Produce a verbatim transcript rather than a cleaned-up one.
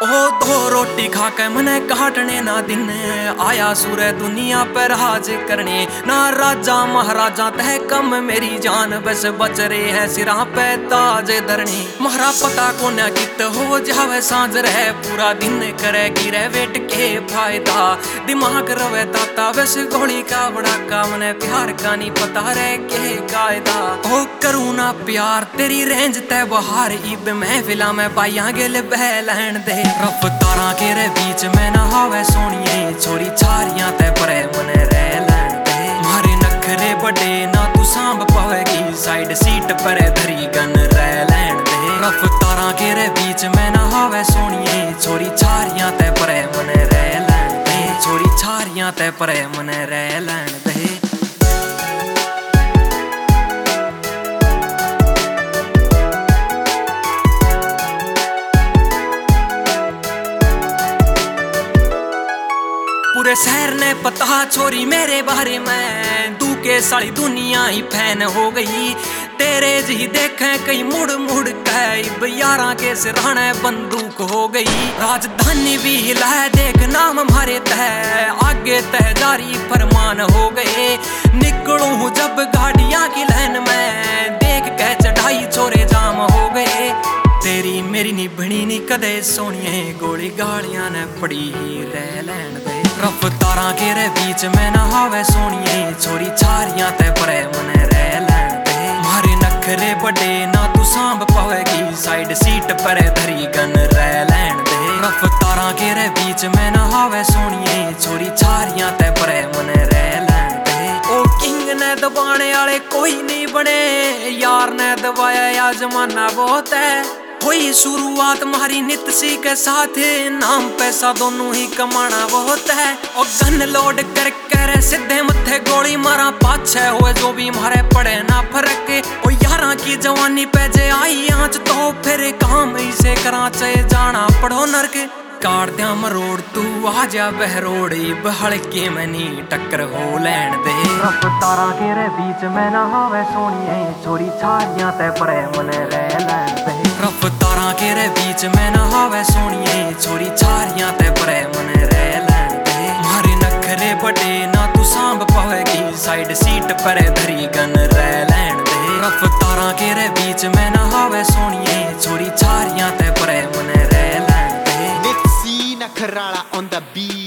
ओ दो रोटी खा के मने काटने ना दिन आया सूर्य दुनिया पर राज करने ना राजा महाराजा तह कम मेरी जान बस बच रहे है सिरा पे ताज धरने महारा पता को न कित हो जावे सांझ रहे पूरा दिन करे गिरे वेट के फायदा दिमाग रवे ताता बस गोली का बड़ा का मने प्यार का नहीं पता रहे के कायदा ओ करूँ ना प्यार तेरी रेंज तय बहार ईब महफिला में पाइया गिल बहलैन दे रफ्तारा के रे बीच में ना हावे सोनिए छोरी छारियां ते परे मने रह लैन दे मारे नखरे बड़े ना तू सांभ पावेगी साइड सीट पर धरी गन रह लैन दे रफ्तारा के रे बीच में ना हावे सोनिए छोरी छारियां ते परे मने रह लैन दे छोरी छारियां ते परे मने रह लैन दे पूरे शहर ने पता छोरी मेरे बारे में तू के सारी दुनिया ही फैन हो गई तेरे जी देखे कई मुड़ मुड़ के यारा के सिराने बंदूक हो गई राजधानी भी हिलाए देख नाम हमारे तह आगे तह जारी फरमान हो गए निकलूं जब गाड़ियां की लाइन में देख के चढ़ाई छोरे जाम हो गए तेरी मेरी निभनी नी कदे सोनिए गोली गालियां ने पड़ी ही रह लैन दे रफ्तारा के रे बीच में ना हावे सोनिए छोरी छारियां ते परे मने रह लैन दे मारे नखरे बड़े ना तू सांभ पावेगी साइड सीट पर धरी गन रह लैन दे रफ्तारा के रे बीच में ना हावे सोनिए छोरी छारियां ते परे मने रह लैन दे ओ किंग ने दबाने वाले कोई नहीं बने यार ने दबाया या जमाना बहुत है कोई शुरुआत मारी नित सी के साथ नाम पैसा दोनों ही कमाना बहुत है और गन लोड कर कर सीधे मत्थे गोली मारा पाछे हुए जो भी मारे पड़े ना फर्क और यारा की जवानी पे जे आई आंच तो फिर काम इसे करा चाहे जाना पड़ो नरक काट दिया मरोड़ तू आ जा बहरोड़ बहड़ के मनी टक्कर हो लैन दे रफ्तारा के रे बीच में ना हावे सोनिए छोरी छारियां ते परे मने रह लैन दे रफ्तारा के रे बीच में ना हावे सोनिए छोरी छारियां ते परे मने रह लैन दे मारे नखरे बड़े ना तू सांभ पावेगी साइड सीट पर धरी गन रह लैन दे रफ्तारा के रे बीच में ना हावे सोनिए छोरी छारियां ते परे मने रह लैन दे Nipsey Nakarala on the beat.